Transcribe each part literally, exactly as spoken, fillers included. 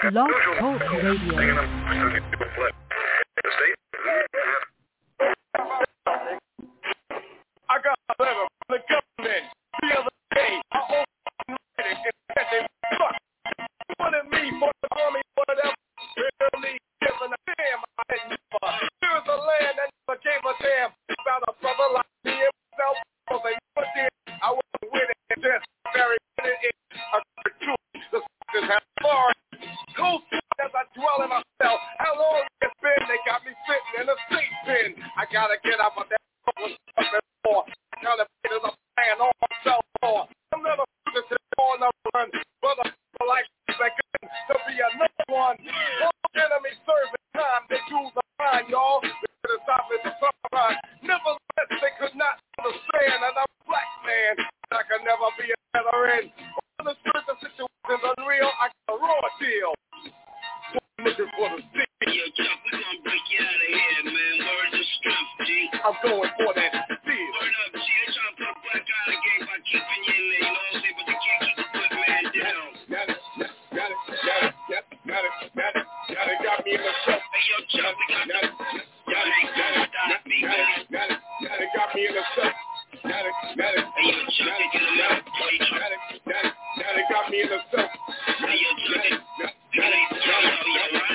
Blog Talk Radio. I got a letter from the government the other day. I opened it and said they suck. Wanted me for the army, whatever. Really giving a damn. I had never. Here's a land that never gave a damn about a brother like me and myself. So they never did. I wasn't with it and just very good at it. I could do the suckers have far. Cold as I dwell in myself. How long it's been? They got me sitting in a state pen. I gotta get up on that. Kind of is a plan on myself for. I'm never to on the run, but I like that to be another one. All enemy serving time, they do the fine, y'all. They could have stopped it from sunrise. Nevertheless, they could not understand that I'm a black man. I could never be a veteran. On the street, the situation's unreal. I got a raw deal. I'm looking for the city. Yo, Chuck, we gonna break you out of here, man. Words of strength, G. I'm going for that deal. Word up, G. They trying to put black out of the game by keeping you in there, you know what I'm saying? But they can't keep the good man down. Got it, got it, got it, got it, got it, got it, got it, got it, got me in the show. Hey, yo, Chuck, we got it, got it, got it, got it, got it, got it, got it, got me in the show. Got it, got it, hey, yo, Chuck, get him out. Got it, got it, got it, got it, got me in the show. Hey, yo, Chuck, got it, got it,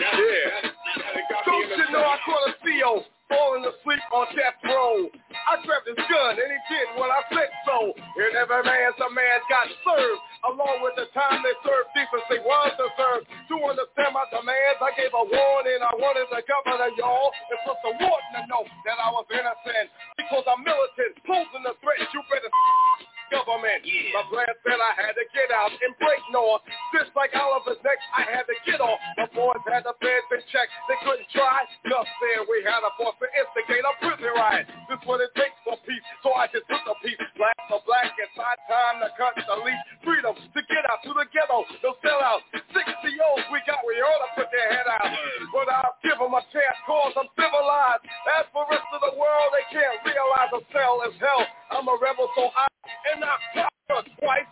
yeah. Don't you know I caught a C O falling asleep on death row? I grabbed his gun and he did what I said so. And every man, some man got served. Along with the time they served, decency was deserved. To understand my demands, I gave a warning. I wanted the governor, y'all, and put the warden to know that I was innocent. Because I'm militant, posing the threat, you better government. Yeah. My plan said I had to get out and break north. Just like Oliver's neck, I had to get off. The boys had the feds in check. They couldn't try. Just there, we had a force to instigate a prison riot. This what it takes for peace. So I just took a piece. Black for black, it's my time to cut the leaf. Freedom to get out to the ghetto. No sellout. sixty O's we got, we ought to put their head out. But I'll give them a chance cause I'm civilized. As for the rest of the world, they can't realize a cell is hell. I'm a rebel, so I and I prospered twice.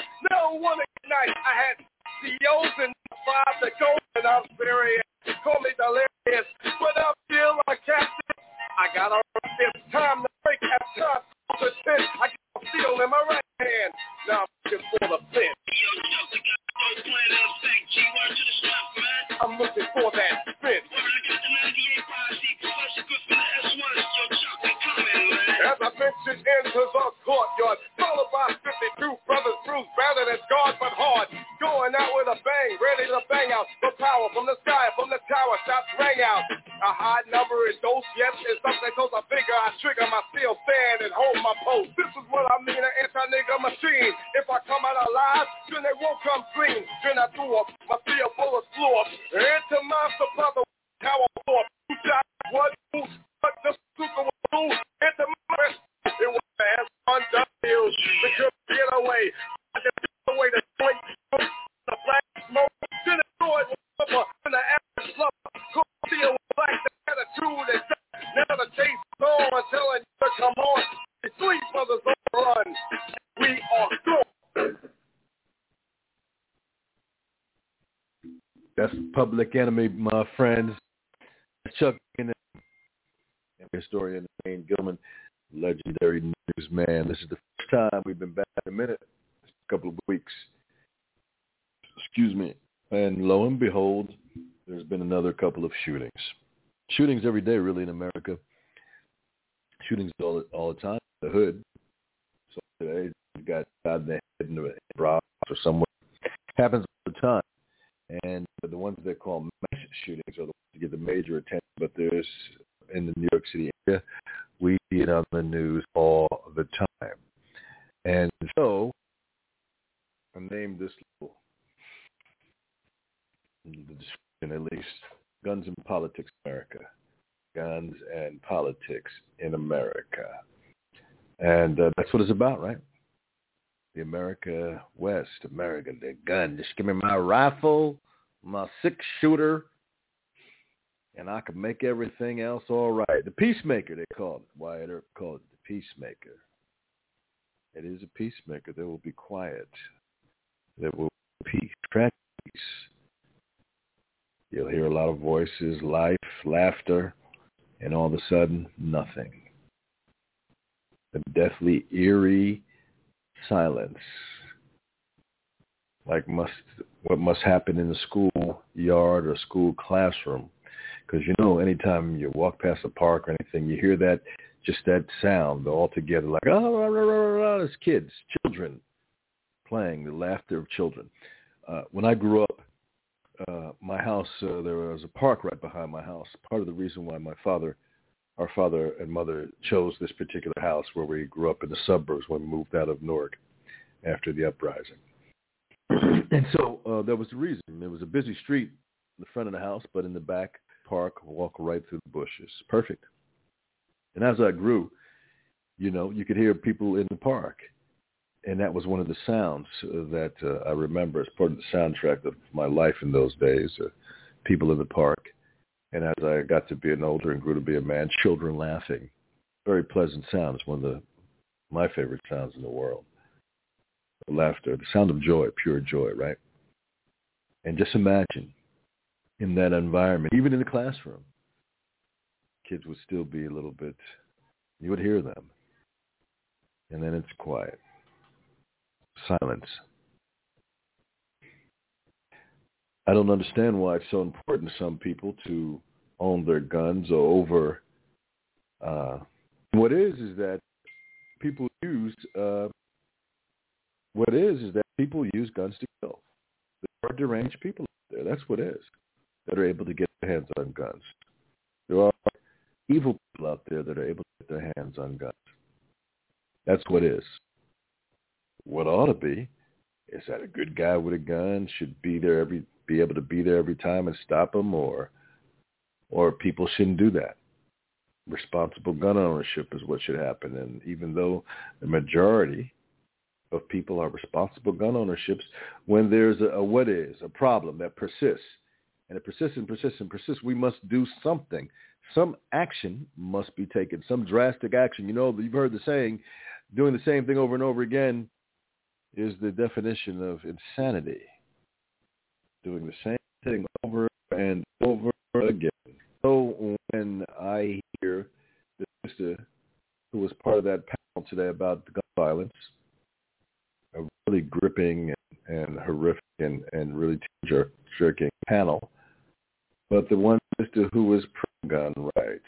No one ignite. I had C E Os and five to go, and I'm serious. Call me delirious, but I feel like captain. I got a it's time to break at time to ten. I got a steel in my right hand. Now I'm looking for the fit. Yo, Chuck, we got no plan in effect. G, word to the stuff, man. I'm looking for that fit. Word, I got the ninety-eight five C Professor good for the S one. Yo, Chuck, we coming, man. As I ventured into the courtyard, followed by fifty-two brothers, Bruce, battered as guard but hard. Going out with a bang, ready to bang out. The power from the sky, from the tower, shots rang out. A high number in dose, yes, it's something close. I figure I trigger my steel stand and hold my post. This is what I mean, an anti-nigga machine. If I come out alive, then they won't come clean. Then I threw up, my steel bullets flew up. Into my supply, the tower floor. Two shots, what, who, what, the super was who? Into my rest. It was fast on the hills. They couldn't get away. I just get away the point. The black smoke. Then it threw it over in the average slump. Couldn't feel like the attitude and now the chase is on, telling you to come on. The three brothers on the run. We are gone. That's Public Enemy, my friends. Chuck and historian Wayne Gilman, legendary newsman. This is the first time we've been back in a minute, a couple of weeks. Excuse me. And lo and behold, there's been another couple of shootings. Shootings every day, really, in America. Shootings all, all the time. The hood. So today, you got shot in the head in the Bronx or somewhere. Happens all the time. And the ones they call mass shootings are the ones that get the major attention. But there's, in the New York City area, we see it on the news all the time. And so, I named this little, the description at least, Guns and Politics America. Guns and Politics in America. And uh, that's what it's about, right? The America West, America, the gun. Just give me my rifle, my six-shooter, and I can make everything else all right. The peacemaker, they call it. Wyatt Earp called it the peacemaker. It is a peacemaker. There will be quiet. There will be peace. Track peace. You'll hear a lot of voices, life, laughter, and all of a sudden, nothing. A deathly eerie silence, like must what must happen in the school yard or school classroom. Because, you know, anytime you walk past a park or anything, you hear that, just that sound all together, like, oh, rah, rah, rah, rah, it's kids, children playing, the laughter of children. Uh, when I grew up, uh, my house, uh, there was a park right behind my house. Part of the reason why my father, our father and mother chose this particular house where we grew up in the suburbs when we moved out of Newark after the uprising. And so uh, that was the reason. There was a busy street in the front of the house, but in the back park, walk right through the bushes. Perfect. And as I grew, you know, you could hear people in the park. And that was one of the sounds uh, that uh, I remember as part of the soundtrack of my life in those days, uh, people in the park. And as I got to be an older and grew to be a man, children laughing. Very pleasant sound. It's one of the, my favorite sounds in the world. The laughter, the sound of joy, pure joy, right? And just imagine in that environment, even in the classroom, kids would still be a little bit, you would hear them. And then it's quiet. Silence. I don't understand why it's so important to some people to own their guns or over. Uh, what is is that people use. Uh, what is is that people use guns to kill. There are deranged people out there. That's what it is. That are able to get their hands on guns. There are evil people out there that are able to get their hands on guns. That's what it is. What ought to be is that a good guy with a gun should be there every be able to be there every time and stop them, or or people shouldn't do that. Responsible gun ownership is what should happen. And even though the majority of people are responsible gun ownerships, when there's a, a what is a problem that persists, and it persists and persists and persists, we must do something. Some action must be taken, some drastic action. You know, you've heard the saying, doing the same thing over and over again is the definition of insanity. Doing the same thing over and over again. So when I hear the sister who was part of that panel today about gun violence, a really gripping and, and horrific and, and really tear-jerking panel, but the one sister who was pro-gun rights,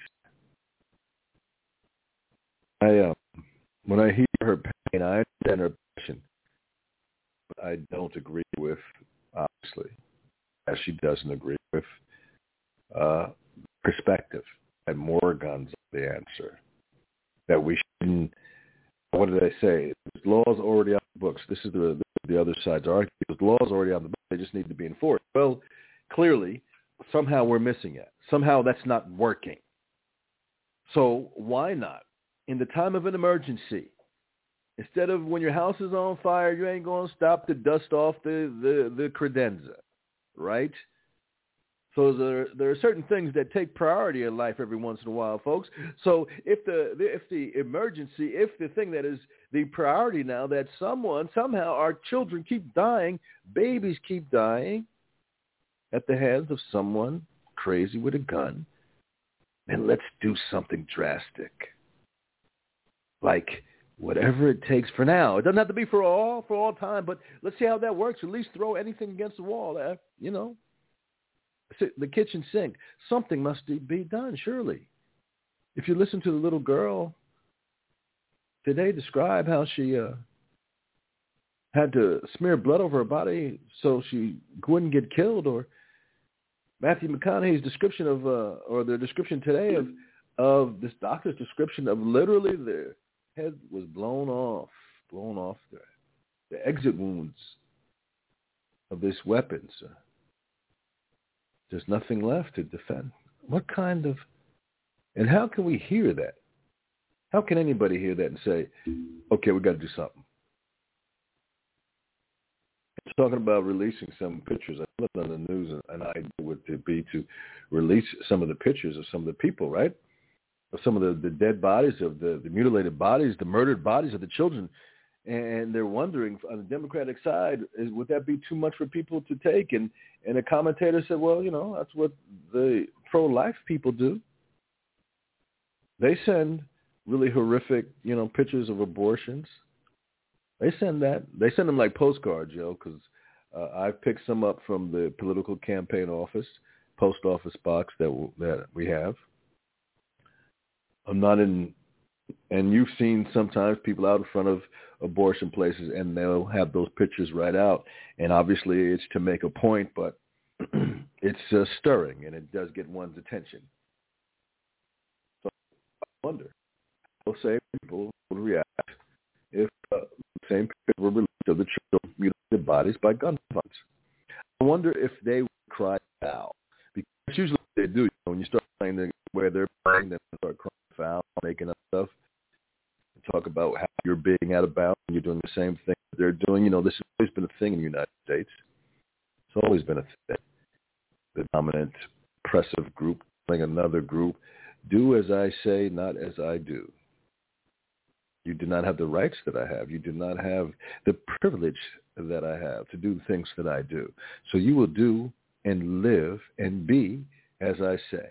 I um, when I hear her pain, I understand her passion. But I don't agree with, obviously, as she doesn't agree with uh, perspective. And more guns are the answer. That we shouldn't. What did I say? There's laws already on the books. This is the the other side's argument. There's laws already on the books. They just need to be enforced. Well, clearly, somehow we're missing it. Somehow that's not working. So why not? In the time of an emergency, instead of when your house is on fire, you ain't going to stop to dust off the, the, the credenza, right? So there, there are certain things that take priority in life every once in a while, folks. So if the, if the emergency, if the thing that is the priority now, that someone, somehow our children keep dying, babies keep dying at the hands of someone crazy with a gun, then let's do something drastic. Like whatever it takes for now. It doesn't have to be for all, for all time, but let's see how that works. At least throw anything against the wall, uh, you know. The kitchen sink. Something must be done, surely. If you listen to the little girl, did they describe how she uh, had to smear blood over her body so she wouldn't get killed? Or Matthew McConaughey's description of, uh, or the description today of, of this doctor's description of literally their head was blown off, blown off the, the exit wounds of this weapon, sir. There's nothing left to defend. What kind of, and how can we hear that? How can anybody hear that and say, okay, we got to do something? It's talking about releasing some pictures. I looked on the news, and I would be to release some of the pictures of some of the people, right? Of some of the, the dead bodies, of the, the mutilated bodies, the murdered bodies of the children. And they're wondering on the Democratic side, is, would that be too much for people to take? And and a commentator said, well, you know, that's what the pro-life people do. They send really horrific, you know, pictures of abortions. They send that. They send them like postcards, yo, because uh, I've picked some up from the political campaign office, post office box that w- that we have. I'm not in, and you've seen sometimes people out in front of abortion places, and they'll have those pictures right out. And obviously, it's to make a point, but it's uh, stirring, and it does get one's attention. So I wonder how same people would react if uh, the same people were released of the children mutilated bodies by gun violence. I wonder if they would cry out, because usually they do. You know, when you start playing the, where they're playing, then they start crying foul, making up stuff. Talk about how you're being out of bounds and you're doing the same thing they're doing. You know, this has always been a thing in the United States. It's always been a thing. The dominant oppressive group telling another group, do as I say, not as I do. You do not have the rights that I have. You do not have the privilege that I have to do things that I do. So you will do and live and be as I say.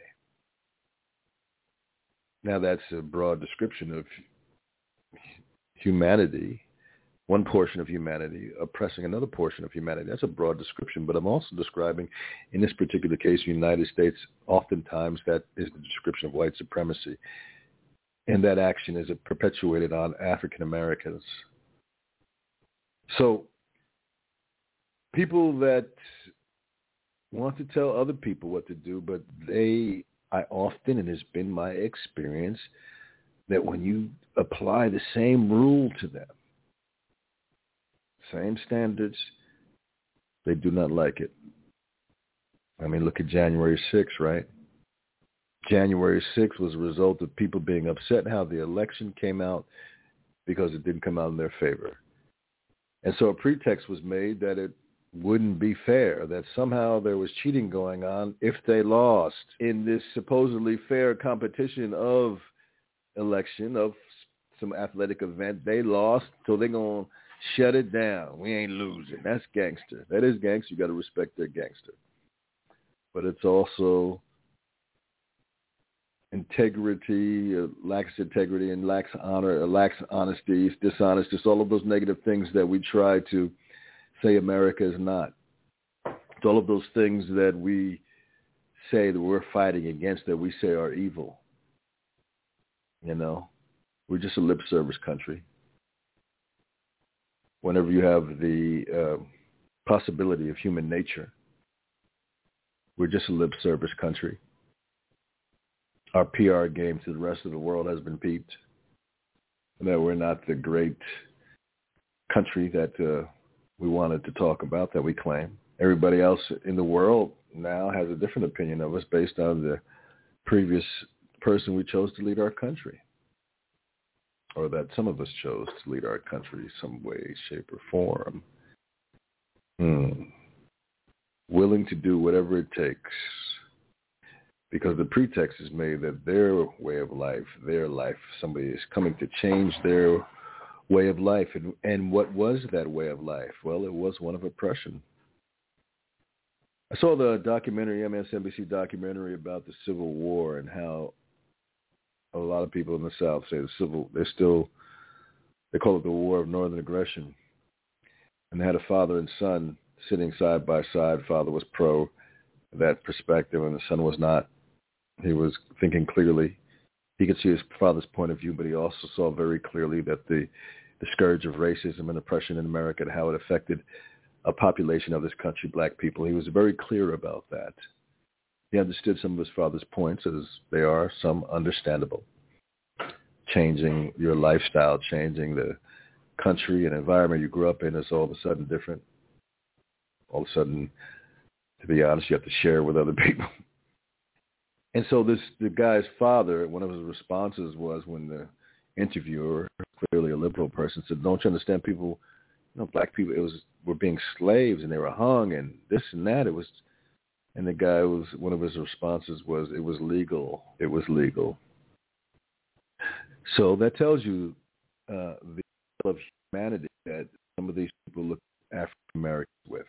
Now that's a broad description of humanity, one portion of humanity oppressing another portion of humanity. That's a broad description, but I'm also describing, in this particular case, United States, oftentimes that is the description of white supremacy. And that action is perpetuated on African Americans. So people that want to tell other people what to do, but they, I often, and it's been my experience, that when you apply the same rule to them, same standards, they do not like it. I mean, look at January sixth, right? January sixth was a result of people being upset how the election came out because it didn't come out in their favor. And so a pretext was made that it wouldn't be fair, that somehow there was cheating going on if they lost in this supposedly fair competition of election, of some athletic event. They lost, so they're going to shut it down. We ain't losing. That's gangster. That is gangster. You got to respect their gangster. But it's also integrity, uh, lacks integrity, and lacks honor, uh, lacks honesty, it's dishonest. It's all of those negative things that we try to say America is not. It's all of those things that we say that we're fighting against, that we say are evil. You know, we're just a lip service country. Whenever you have the uh, possibility of human nature, we're just a lip service country. Our P R game to the rest of the world has been peeped. And that we're not the great country that uh, we wanted to talk about, that we claim. Everybody else in the world now has a different opinion of us based on the previous person we chose to lead our country, or that some of us chose to lead our country some way, shape, or form. Hmm. Willing to do whatever it takes, because the pretext is made that their way of life, their life, somebody is coming to change their way of life. And, and what was that way of life? Well, it was one of oppression. I saw the documentary, M S N B C documentary about the Civil War, and how a lot of people in the South say the Civil, they're still, they call it the War of Northern Aggression. And they had a father and son sitting side by side. Father was pro that perspective, and the son was not. He was thinking clearly. He could see his father's point of view, but he also saw very clearly that the, the scourge of racism and oppression in America and how it affected a population of this country, black people. He was very clear about that. He understood some of his father's points, as they are some understandable. Changing your lifestyle, changing the country and environment you grew up in is all of a sudden different. All of a sudden, to be honest, you have to share with other people. And so this, the guy's father, one of his responses was, when the interviewer, clearly a liberal person, said, "Don't you understand, people, you know, black people, it was, were being slaves and they were hung and this and that." It was, and the guy was, one of his responses was, "It was legal. It was legal." So that tells you uh, the level of humanity that some of these people look African Americans with.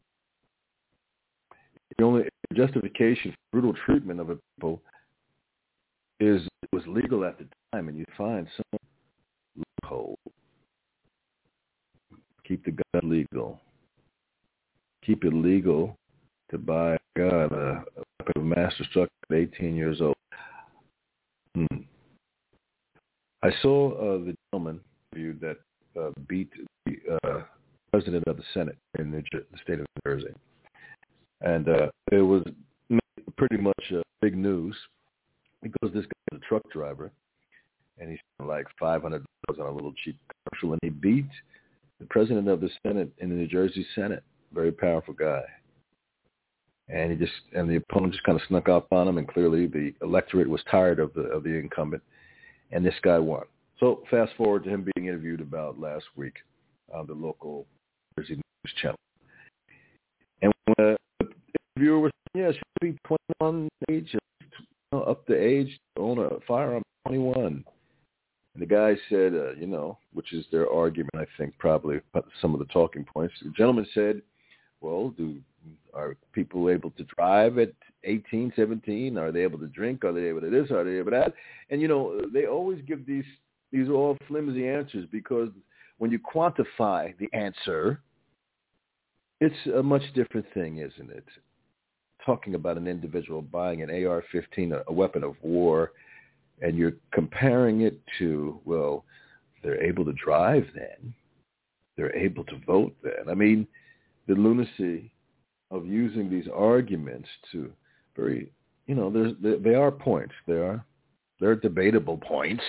The only justification for brutal treatment of a people is it was legal at the time, and you find some loophole. Keep the gun legal. Keep it legal to buy a gun, a, a weapon of mass destruction at eighteen years old. Hmm. I saw uh, the gentleman viewed that uh, beat the uh, president of the Senate in New Jer- the state of New Jersey. And uh, it was pretty much uh, big news because this guy was a truck driver, and he spent like five hundred dollars on a little cheap commercial, and he beat the president of the Senate in the New Jersey Senate, very powerful guy. And he just and the opponent just kind of snuck up on him, and clearly the electorate was tired of the of the incumbent, and this guy won. So fast forward to him being interviewed about last week on the local Jersey News channel, and when uh, the interviewer was saying, yeah, should be twenty-one age, you know, up to age to own a firearm, twenty-one. And the guy said, uh, you know, which is their argument, I think, probably some of the talking points. The gentleman said, well, do are people able to drive at eighteen, seventeen? Are they able to drink? Are they able to this? Are they able to that? And, you know, they always give these, these are all flimsy answers because when you quantify the answer, it's a much different thing, isn't it? Talking about an individual buying an A R fifteen, a, a weapon of war, and you're comparing it to, well, they're able to drive then. They're able to vote then. I mean, the lunacy of using these arguments to very, you know, there's, they, they are points. They are, they're debatable points.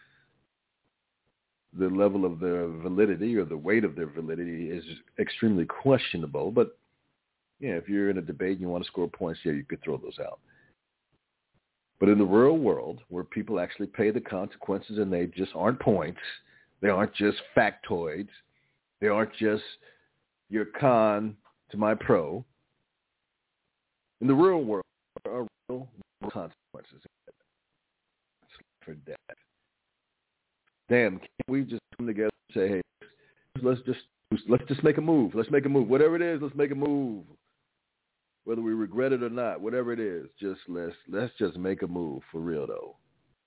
The level of their validity or the weight of their validity is extremely questionable. But, yeah, if you're in a debate and you want to score points, yeah, you could throw those out. But in the real world, where people actually pay the consequences and they just aren't points, they aren't just factoids, they aren't just your con to my pro. In the real world, there are real consequences for death. Damn, can't we just come together and say, hey, let's just let's just make a move. Let's make a move. Whatever it is, let's make a move. Whether we regret it or not, whatever it is, just let's let's just make a move for real though.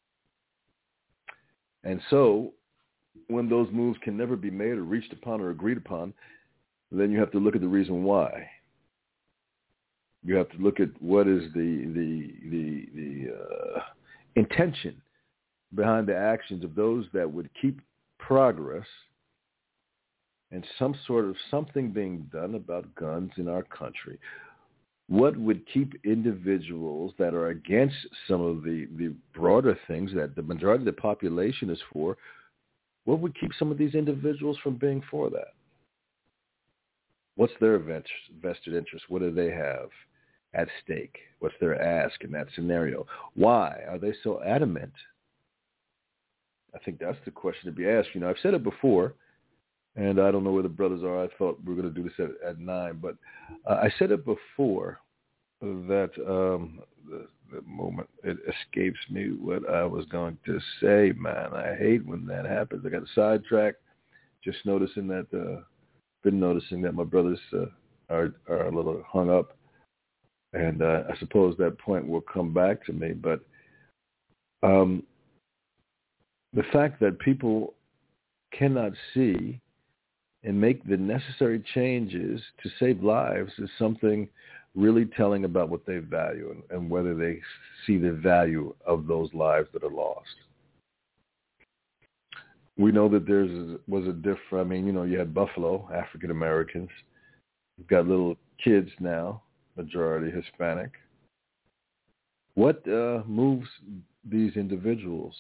And so when those moves can never be made or reached upon or agreed upon, then you have to look at the reason why. You have to look at what is the the the the uh, intention behind the actions of those that would keep progress and some sort of something being done about guns in our country. What would keep individuals that are against some of the, the broader things that the majority of the population is for, what would keep some of these individuals from being for that? What's their vested interest? What do they have at stake? What's their ask in that scenario? Why are they so adamant? I think that's the question to be asked. You know, I've said it before, and I don't know where the brothers are. I thought we were going to do this at, at nine, but uh, I said it before that um, the, the moment it escapes me what I was going to say, man. I hate when that happens. I got sidetracked just noticing that, uh, been noticing that my brothers uh, are, are a little hung up, and uh, I suppose that point will come back to me, but um, the fact that people cannot see and make the necessary changes to save lives is something really telling about what they value and, and whether they see the value of those lives that are lost. We know that there was a different, I mean, you know, you had Buffalo, African Americans. You've got little kids now, majority Hispanic. What uh, moves these individuals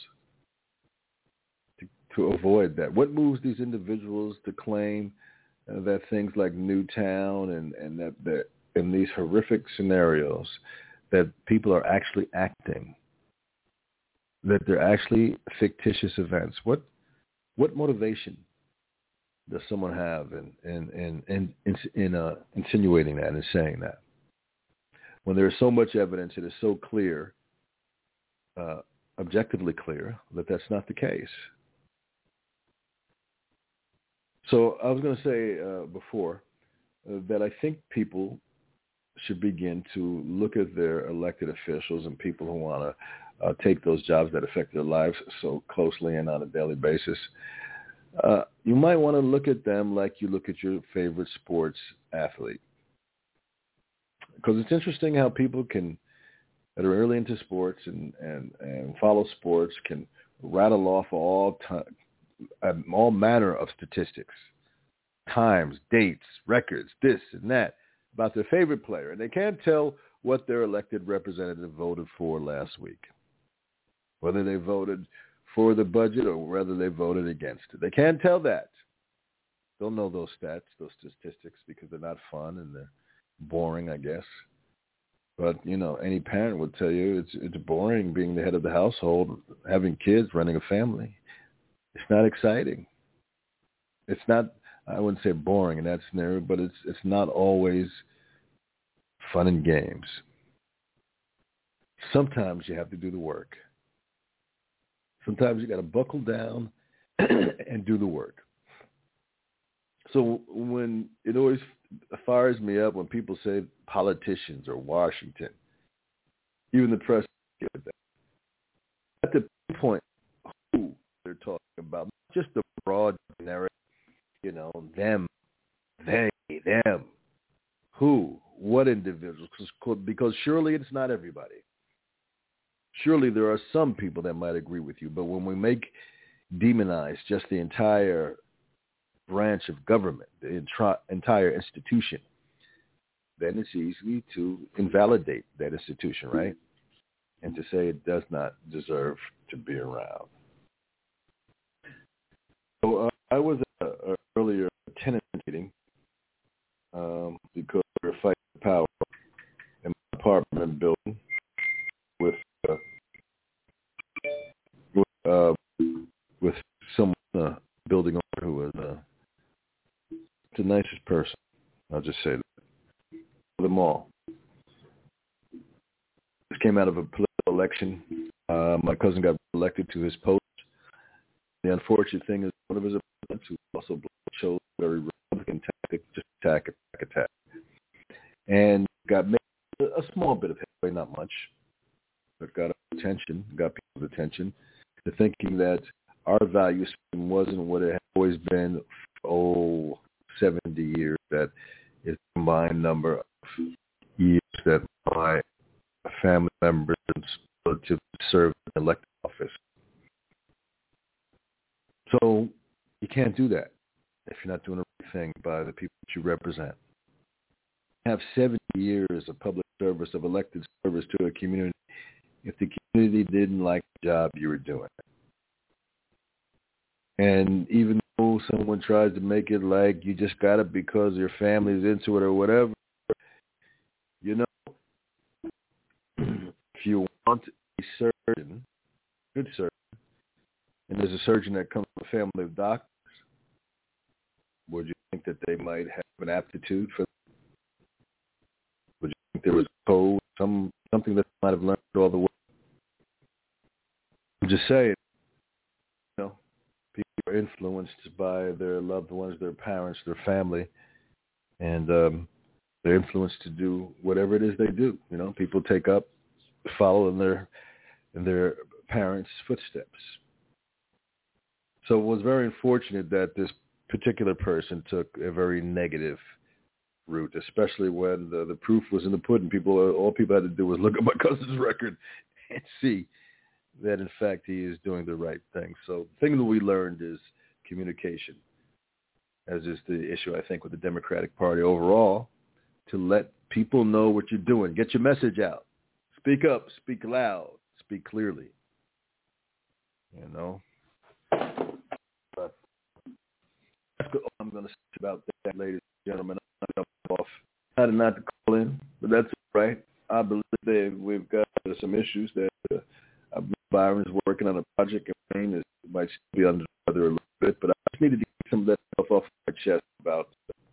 to avoid that? What moves these individuals to claim uh, that things like Newtown and, and that, that in these horrific scenarios that people are actually acting, that they're actually fictitious events? What what motivation does someone have in in in in, in, in uh, insinuating that and saying that when there is so much evidence, it is so clear, uh, objectively clear, that that's not the case? So I was going to say uh, before uh, that I think people should begin to look at their elected officials and people who want to uh, take those jobs that affect their lives so closely and on a daily basis. Uh, you might want to look at them like you look at your favorite sports athlete. Because it's interesting how people can, that are early into sports and, and, and follow sports, can rattle off all time, all manner of statistics, times, dates, records, this and that, about their favorite player. And they can't tell what their elected representative voted for last week, whether they voted for the budget or whether they voted against it. They can't tell that. They'll know those stats, those statistics, because they're not fun and they're boring, I guess. But, you know, any parent would tell you it's it's boring being the head of the household, having kids, running a family. It's not exciting. It's not, I wouldn't say boring in that scenario, but it's it's not always fun and games. Sometimes you have to do the work. Sometimes you got to buckle down and do the work. So when it always fires me up when people say politicians or Washington, even the press, at the point who they're talking about, not just the broad generic, you know, them, they, them, who, what individuals, because surely it's not everybody. Surely there are some people that might agree with you, but when we make demonize just the entire branch of government, the intra- entire institution, then it's easy to invalidate that institution, right? And to say it does not deserve to be around. So uh, I was at an earlier tenant meeting um, because we were fighting for power in my apartment building with uh, with, uh, with someone, uh, building owner who was uh, the nicest person. I'll just say that. Them all. This came out of a political election. Uh, my cousin got elected to his post. The unfortunate thing is one of his opponents, who also chose a very Republican tactic, just attack, attack, attack, and got made a small bit of headway, not much, but got attention, got people's attention, to thinking that our value system wasn't what it had always been for, oh, seventy years, that is a combined number of years that my family members to serve in elected office. So you can't do that if you're not doing the right thing by the people that you represent. You have seventy years of public service, of elected service to a community, if the community didn't like the job you were doing. And even though someone tries to make it like you just got it because your family's into it or whatever, you know, if you want a surgeon, good surgeon, and there's a surgeon that comes from a family of doctors, would you think that they might have an aptitude for that? Would you think there was a code, some something that they might have learned all the way? I'm just saying, you know, people are influenced by their loved ones, their parents, their family, and um, they're influenced to do whatever it is they do. You know, people take up, follow in their in their parents' footsteps. So it was very unfortunate that this particular person took a very negative route, especially when the, the proof was in the pudding. People, all people had to do was look at my cousin's record and see that, in fact, he is doing the right thing. So the thing that we learned is communication, as is the issue, I think, with the Democratic Party overall, to let people know what you're doing. Get your message out. Speak up. Speak loud. Speak clearly. You know? But that's all I'm going to say about that, ladies and gentlemen. I'm off. I had not to call in, but that's all right. I believe that we've got some issues that uh, Byron's working on a project, and Wayne is, might still be under the weather a little bit, but I just needed to get some of that stuff off my chest about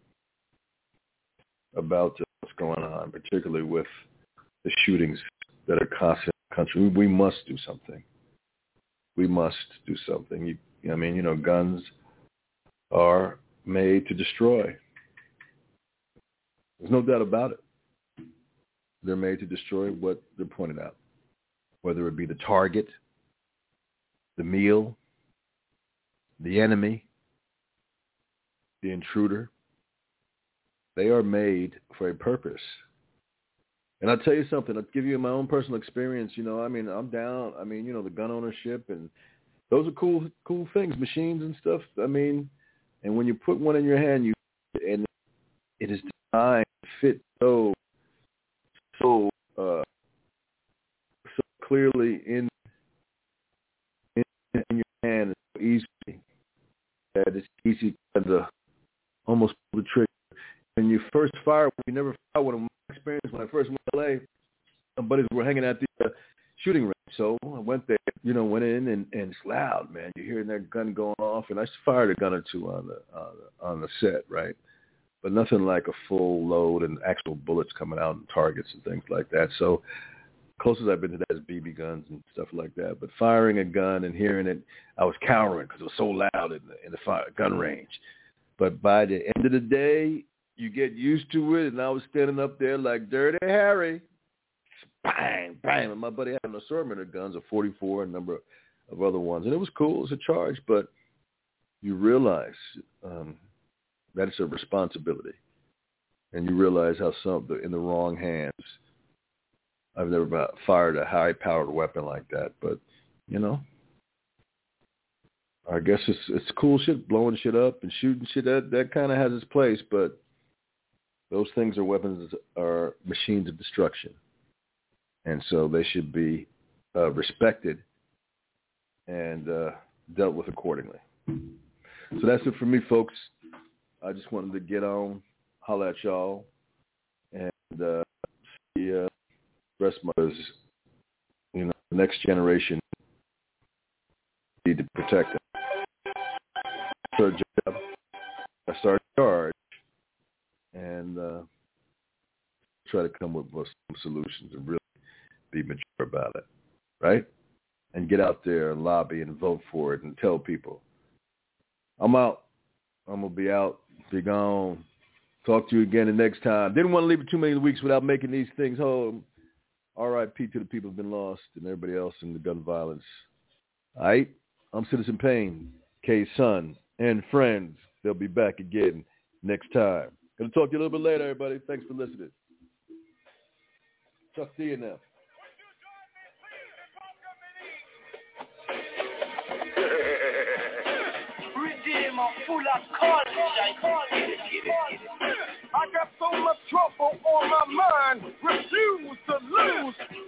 about uh, what's going on, particularly with the shootings that are constant in the country. We, we must do something. We must do something. You, I mean, you know, guns are made to destroy. There's no doubt about it. They're made to destroy what they're pointing out, whether it be the target, the meal, the enemy, the intruder. They are made for a purpose. And I'll tell you something, I'll give you my own personal experience. You know, I mean, I'm down. I mean, you know, the gun ownership, and those are cool, cool things, machines and stuff. I mean, and when you put one in your hand, you and it is designed to fit so, so, uh, so clearly in, in in your hand, so easily that it's easy to almost pull the trigger. When you first fire, you never fire one of my experience when I first went to L A. My buddies were hanging at the uh, shooting range, so I went there. You know, went in and, and it's loud, man. You're hearing that gun going off, and I fired a gun or two on the on the, on the set, right? But nothing like a full load and actual bullets coming out and targets and things like that. So closest I've been to that is B B guns and stuff like that. But firing a gun and hearing it, I was cowering because it was so loud in the, in the fire, gun range. But by the end of the day, you get used to it, and I was standing up there like Dirty Harry. Bang, bang. And my buddy had an assortment of guns, a forty-four, a number of other ones. And it was cool. It was a charge, but you realize um, that it's a responsibility. And you realize how some, in the wrong hands, I've never fired a high-powered weapon like that. But, you know, I guess it's it's cool shit, blowing shit up and shooting shit. That, that kind of has its place, but those things are weapons, are machines of destruction. And so they should be uh, respected and uh, dealt with accordingly. So that's it for me, folks. I just wanted to get on, holler at y'all, and uh, see uh, the rest of my, you know, the next generation need to protect them. Third job, I started a charge and uh, try to come up with some solutions and really be mature about it, right? And get out there and lobby and vote for it and tell people. I'm out. I'm going to be out, be gone. Talk to you again the next time. Didn't want to leave it too many weeks without making these things home. R I P to the people who've been lost and everybody else in the gun violence. All right? I'm Citizen Payne, K-Sun, and friends. They'll be back again next time. Going to talk to you a little bit later, everybody. Thanks for listening. Chuck D in there. Redeemer full of college. I got so much trouble on my mind. Refuse to lose.